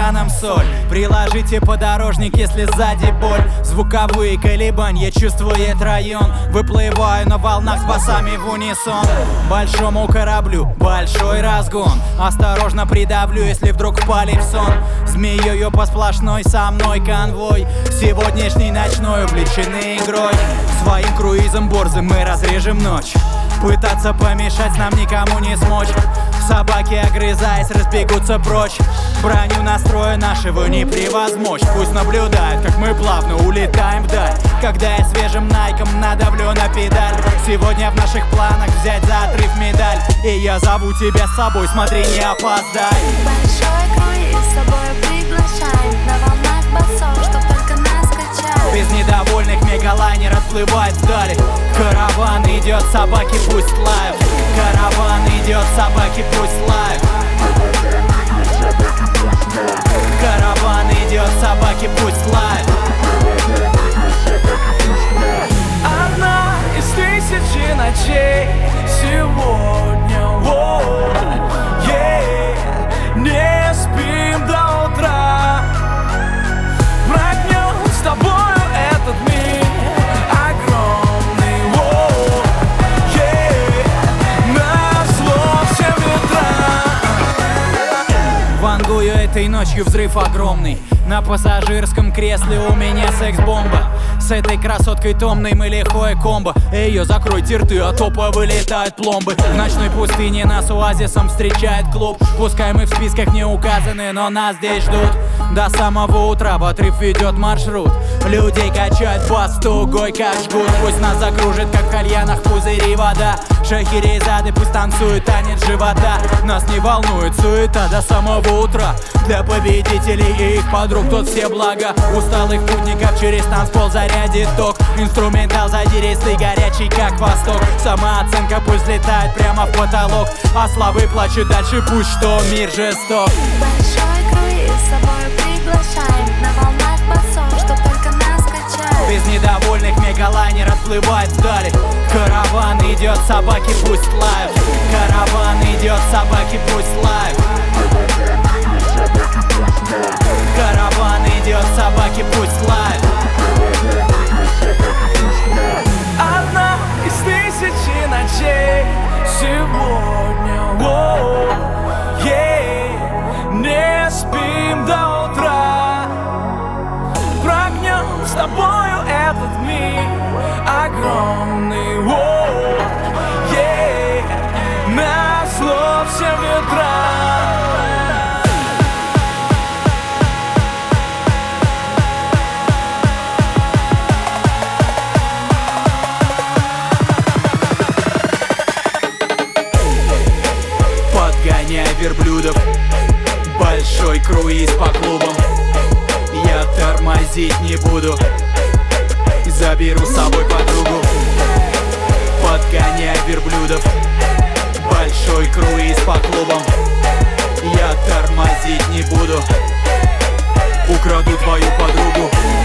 океаном соль. Приложите подорожник, если сзади боль. Звуковые колебания чувствует район. Выплываю на волнах с басами в унисон. Большому кораблю большой разгон. Осторожно придавлю, если вдруг впали в сон. Змеёю по сплошной со мной конвой. Сегодняшний ночной увлечены игрой. Своим круизом борзым мы разрежем ночь. Пытаться помешать нам никому не смочь. Собаки, огрызаясь, разбегутся прочь. Броню настроя нашего не превозмочь. Пусть наблюдают, как мы плавно улетаем вдаль. Когда я свежим найком надавлю на педаль. Сегодня в наших планах взять за отрыв медаль. И я зову тебя с собой, смотри, не опоздай. Большой круиз с собой приглашаем. На волнах басов, чтоб только нас качать. Без недовольных мегалайнер отплывает вдали. Караван идет, собаки пусть лают. Караван идет, собаки пусть лают. Караван идет, собаки пусть лают. Одна из тысячи ночей сегодня, не спим до утра. Прокнем с тобою этот мир огромный, назло всем ветрам. Вангую этой ночью взрыв огромный. На пассажирском кресле у меня секс-бомба. С этой красоткой томной мы лихое комбо. Ее закройте рты, а то повылетают пломбы. В ночной пустыне нас оазисом встречает клуб. Пускай мы в списках не указаны, но нас здесь ждут. До самого утра в отрыв ведет маршрут. Людей качает бас тугой, как жгут. Пусть нас закружит, как в кальянах пузыри вода. Шахерезады пусть танцуют танец живота. Нас не волнует суета до самого утра. Для победителей и их подруг тут все блага. Усталых путников через танцпол зарядит ток. Инструментал задиристый, горячий как восток. Самооценка пусть летает прямо в потолок. А слабый плачет дальше, пусть что мир жесток. Большой круиз с собой приглашаем. На волнах басов, чтоб только нас качать. Без недовольных мегалайнер отплывает вдали. Караван идет, собаки пусть лают. Караван идет, собаки пусть лают. Караван идет, собаки пусть лают. Одна из тысячи ночей сегодня, не спим до утра. Прокнем с тобою этот мир огромный, назло всем ветрам. Подгоняй верблюдов, большой круиз по клубам. Я тормозить не буду, заберу с собой подругу. Подгоняй верблюдов, большой круиз по клубам. Я тормозить не буду, украду твою подругу.